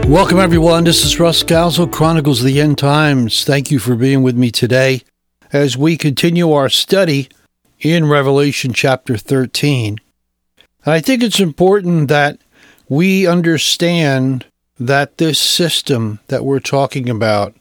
Welcome, everyone. This is Russ Scalzo, Chronicles of the End Times. Thank you for being with me today as we continue our study in Revelation chapter 13. And I think it's important that we understand that this system that we're talking about,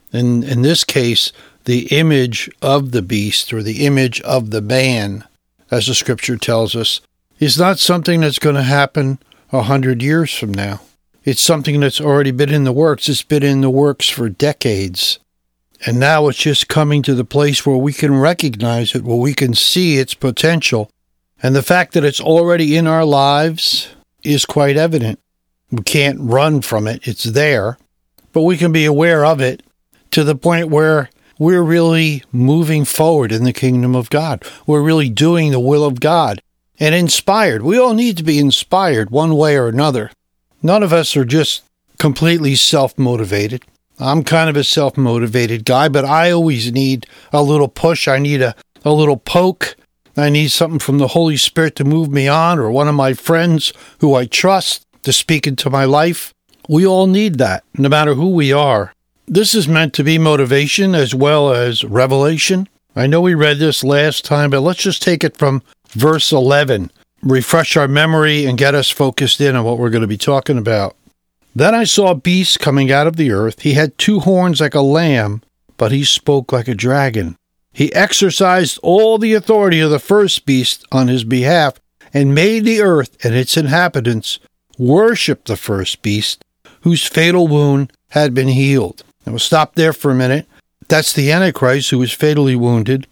in this case, the image of the beast or the image of the man, as the scripture tells us, is not something that's going to happen 100 years from now. It's something that's already been in the works. It's been in the works for decades. And now it's just coming to the place where we can recognize it, where we can see its potential. And the fact that it's already in our lives is quite evident. We can't run from it. It's there. But we can be aware of it to the point where we're really moving forward in the kingdom of God. We're really doing the will of God and inspired. We all need to be inspired one way or another. None of us are just completely self-motivated. I'm kind of a self-motivated guy, but I always need a little push. I need a little poke. I need something from the Holy Spirit to move me on, or one of my friends who I trust to speak into my life. We all need that, no matter who we are. This is meant to be motivation as well as revelation. I know we read this last time, but let's just take it from verse 11. Refresh our memory and get us focused in on what we're going to be talking about. Then I saw a beast coming out of the earth. He had 2 horns like a lamb, but he spoke like a dragon. He exercised all the authority of the first beast on his behalf and made the earth and its inhabitants worship the first beast, whose fatal wound had been healed. And we'll stop there for a minute. That's the Antichrist, who was fatally wounded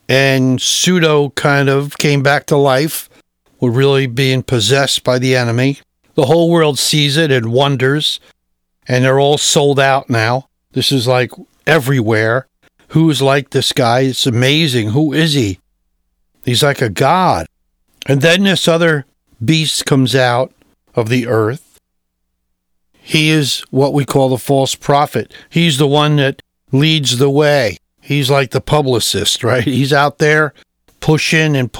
and pseudo kind of came back to life. We're really being possessed by the enemy. The whole world sees it and wonders, and they're all sold out now. This is like everywhere. Who's like this guy? It's amazing. Who is he? He's like a god. And then this other beast comes out of the earth. He is what we call the false prophet. He's the one that leads the way. He's like the publicist, right? He's out there pushing and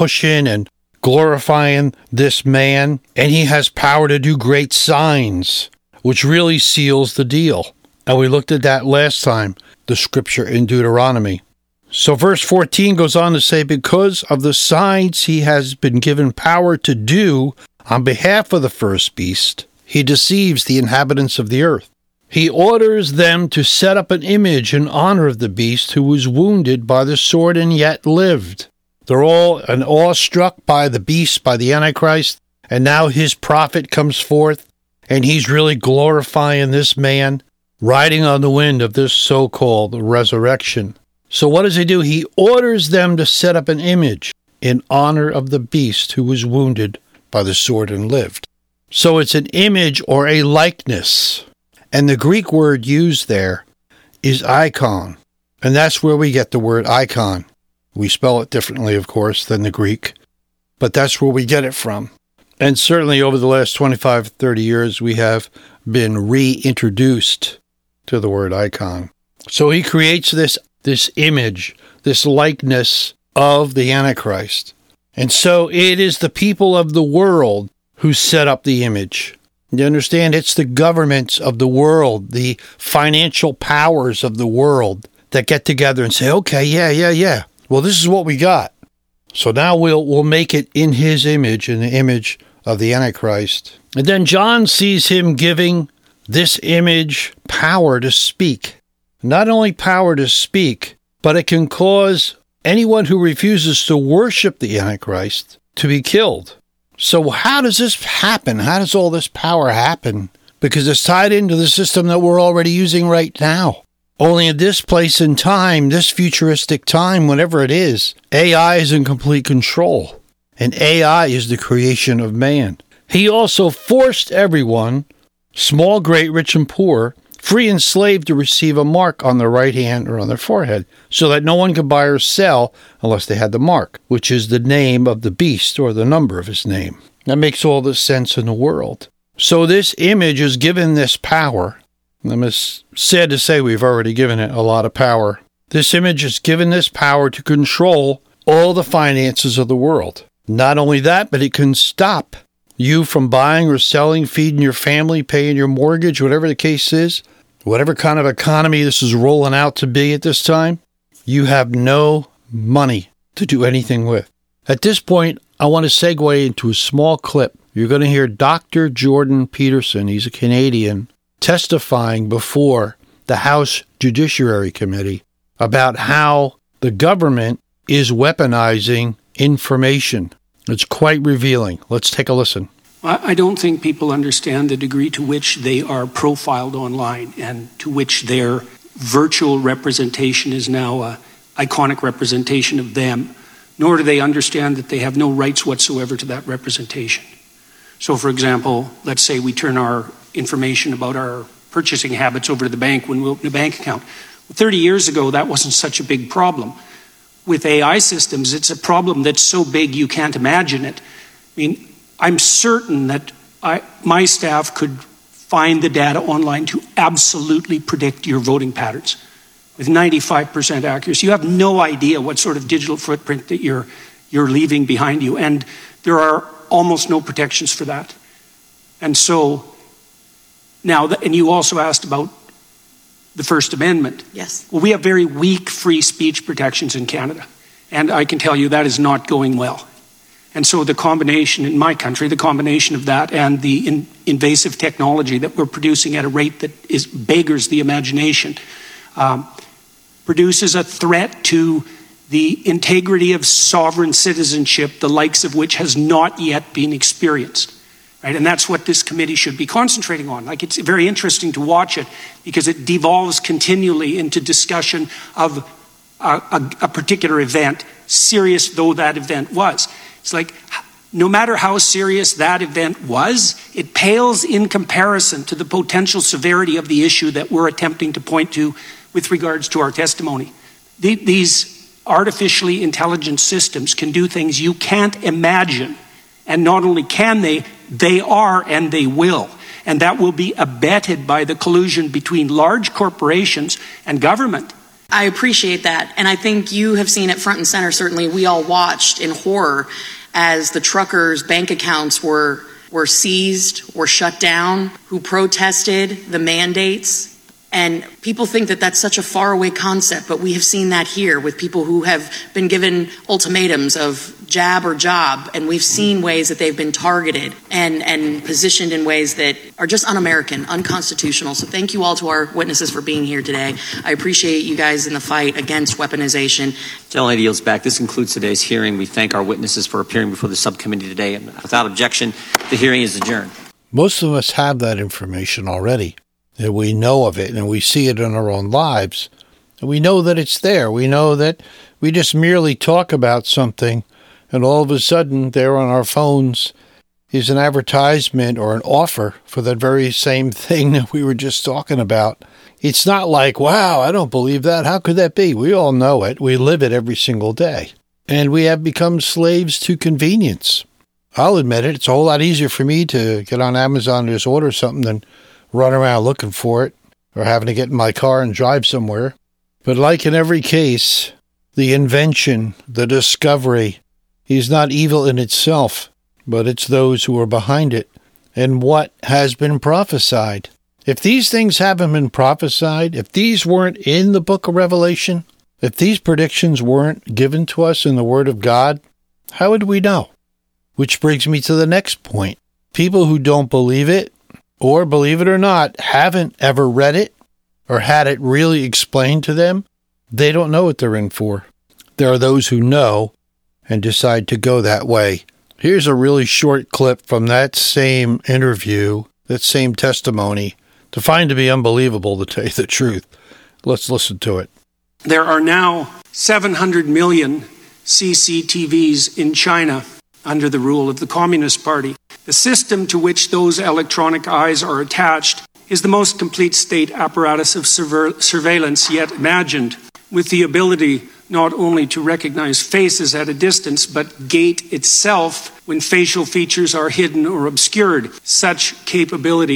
glorifying this man, and he has power to do great signs, which really seals the deal. And we looked at that last time, the scripture in Deuteronomy. So verse 14 goes on to say, because of the signs he has been given power to do on behalf of the first beast, he deceives the inhabitants of the earth. He orders them to set up an image in honor of the beast who was wounded by the sword and yet lived. They're all awestruck by the beast, by the Antichrist, and now his prophet comes forth, and he's really glorifying this man, riding on the wind of this so-called resurrection. So what does he do? He orders them to set up an image in honor of the beast who was wounded by the sword and lived. So it's an image or a likeness, and the Greek word used there is icon, and that's where we get the word icon. We spell it differently, of course, than the Greek, but that's where we get it from. And certainly over the last 25, 30 years, we have been reintroduced to the word icon. So he creates this image, this likeness of the Antichrist. And so it is the people of the world who set up the image. You understand? It's the governments of the world, the financial powers of the world that get together and say, okay, yeah. Well, this is what we got. So now we'll make it in his image, in the image of the Antichrist. And then John sees him giving this image power to speak. Not only power to speak, but it can cause anyone who refuses to worship the Antichrist to be killed. So how does this happen? How does all this power happen? Because it's tied into the system that we're already using right now. Only in this place in time, this futuristic time, whatever it is, AI is in complete control. And AI is the creation of man. He also forced everyone, small, great, rich, and poor, free and slave, to receive a mark on their right hand or on their forehead, so that no one could buy or sell unless they had the mark, which is the name of the beast or the number of his name. That makes all the sense in the world. So this image is given this power. It's sad to say we've already given it a lot of power. This image is given this power to control all the finances of the world. Not only that, but it can stop you from buying or selling, feeding your family, paying your mortgage, whatever the case is, whatever kind of economy this is rolling out to be at this time, you have no money to do anything with. At this point, I want to segue into a small clip. You're going to hear Dr. Jordan Peterson, he's a Canadian, testifying before the House Judiciary Committee about how the government is weaponizing information. It's quite revealing. Let's take a listen. I don't think people understand the degree to which they are profiled online and to which their virtual representation is now an iconic representation of them, nor do they understand that they have no rights whatsoever to that representation. So, for example, let's say we turn our information about our purchasing habits over to the bank when we open a bank account. 30 years ago, that wasn't such a big problem. With AI systems, it's a problem that's so big you can't imagine it. I mean, I'm certain that my staff could find the data online to absolutely predict your voting patterns with 95% accuracy. You have no idea what sort of digital footprint that you're leaving behind you, and there are almost no protections for that. And so now, and you also asked about the First Amendment. Yes. Well, we have very weak free speech protections in Canada, and I can tell you that is not going well. And so the combination in my country, the combination of that and the invasive technology that we're producing at a rate that beggars the imagination, produces a threat to the integrity of sovereign citizenship, the likes of which has not yet been experienced. Right? And that's what this committee should be concentrating on. Like, it's very interesting to watch it because it devolves continually into discussion of a particular event, serious though that event was. It's like, no matter how serious that event was, it pales in comparison to the potential severity of the issue that we're attempting to point to with regards to our testimony. These artificially intelligent systems can do things you can't imagine. And not only can they are and they will. And that will be abetted by the collusion between large corporations and government. I appreciate that. And I think you have seen it front and center. Certainly, we all watched in horror as the truckers' bank accounts were seized, were shut down, who protested the mandates. And people think that that's such a faraway concept, but we have seen that here with people who have been given ultimatums of jab or job, and we've seen ways that they've been targeted and positioned in ways that are just un-American, unconstitutional. So thank you all to our witnesses for being here today. I appreciate you guys in the fight against weaponization. Gentlelady yields back. This concludes today's hearing. We thank our witnesses for appearing before the subcommittee today. And without objection, the hearing is adjourned. Most of us have that information already. That we know of it and we see it in our own lives. And we know that it's there. We know that we just merely talk about something and all of a sudden there on our phones is an advertisement or an offer for that very same thing that we were just talking about. It's not like, wow, I don't believe that. How could that be? We all know it. We live it every single day. And we have become slaves to convenience. I'll admit it. It's a whole lot easier for me to get on Amazon and just order something than run around looking for it or having to get in my car and drive somewhere. But like in every case, the invention, the discovery is not evil in itself, but it's those who are behind it and what has been prophesied. If these things haven't been prophesied, if these weren't in the book of Revelation, if these predictions weren't given to us in the Word of God, how would we know? Which brings me to the next point. People who don't believe it, or, believe it or not, haven't ever read it or had it really explained to them, they don't know what they're in for. There are those who know and decide to go that way. Here's a really short clip from that same interview, that same testimony, to find to be unbelievable, to tell you the truth. Let's listen to it. There are now 700 million CCTVs in China under the rule of the Communist Party. The system to which those electronic eyes are attached is the most complete state apparatus of surveillance yet imagined, with the ability not only to recognize faces at a distance, but gait itself when facial features are hidden or obscured. Such capability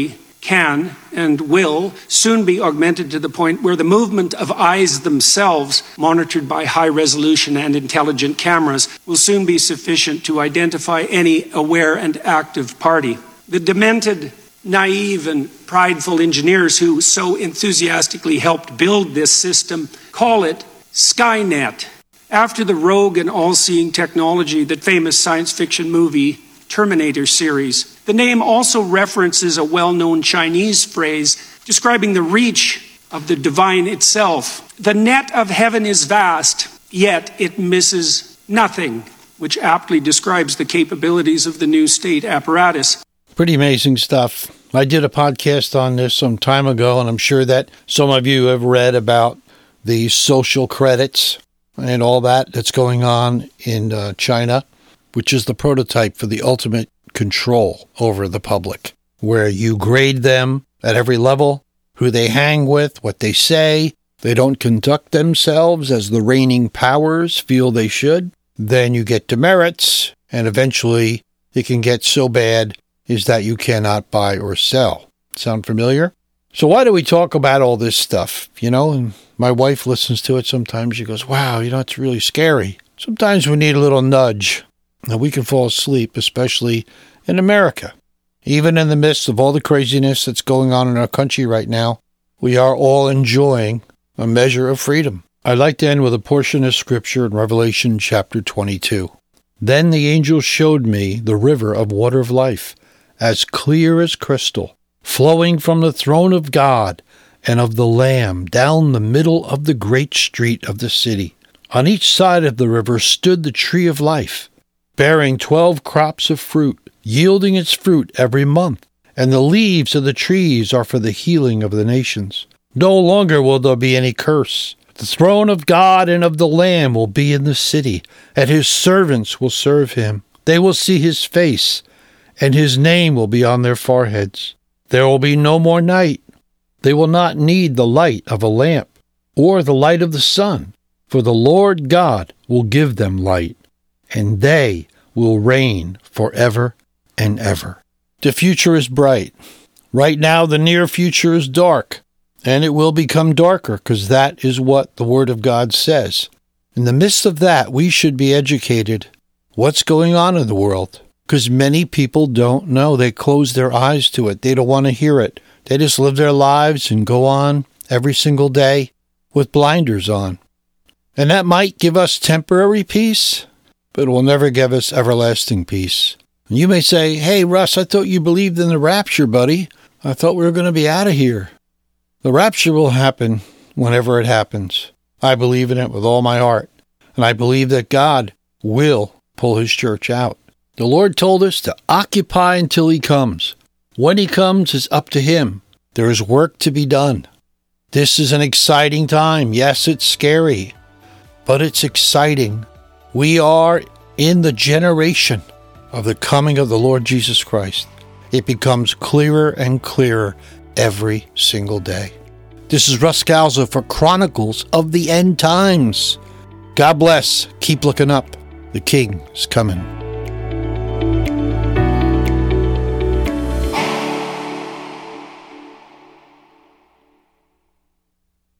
can and will soon be augmented to the point where the movement of eyes themselves, monitored by high-resolution and intelligent cameras, will soon be sufficient to identify any aware and active party. The demented, naive, and prideful engineers who so enthusiastically helped build this system call it Skynet, after the rogue and all-seeing technology that famous science fiction movie Terminator series. The name also references a well-known Chinese phrase describing the reach of the divine itself. The net of heaven is vast, yet it misses nothing, which aptly describes the capabilities of the new state apparatus. Pretty amazing stuff. I did a podcast on this some time ago, and I'm sure that some of you have read about the social credits and all that's going on in China, which is the prototype for the ultimate control over the public, where you grade them at every level, who they hang with, what they say, they don't conduct themselves as the reigning powers feel they should, then you get demerits, and eventually it can get so bad is that you cannot buy or sell. Sound familiar? So why do we talk about all this stuff? And my wife listens to it sometimes. She goes, wow, it's really scary. Sometimes we need a little nudge. Now, we can fall asleep, especially in America. Even in the midst of all the craziness that's going on in our country right now, we are all enjoying a measure of freedom. I'd like to end with a portion of Scripture in Revelation chapter 22. Then the angel showed me the river of water of life, as clear as crystal, flowing from the throne of God and of the Lamb down the middle of the great street of the city. On each side of the river stood the tree of life, bearing 12 crops of fruit, yielding its fruit every month. And the leaves of the trees are for the healing of the nations. No longer will there be any curse. The throne of God and of the Lamb will be in the city, and his servants will serve him. They will see his face, and his name will be on their foreheads. There will be no more night. They will not need the light of a lamp or the light of the sun, for the Lord God will give them light, and they will reign forever and ever. The future is bright. Right now, the near future is dark, and it will become darker because that is what the Word of God says. In the midst of that, we should be educated. What's going on in the world? Because many people don't know. They close their eyes to it. They don't want to hear it. They just live their lives and go on every single day with blinders on. And that might give us temporary peace, but it will never give us everlasting peace. And you may say, hey, Russ, I thought you believed in the rapture, buddy. I thought we were going to be out of here. The rapture will happen whenever it happens. I believe in it with all my heart. And I believe that God will pull his church out. The Lord told us to occupy until he comes. When he comes, it's up to him. There is work to be done. This is an exciting time. Yes, it's scary, but it's exciting. We are in the generation of the coming of the Lord Jesus Christ. It becomes clearer and clearer every single day. This is Russ Scalzo for Chronicles of the End Times. God bless. Keep looking up. The King is coming.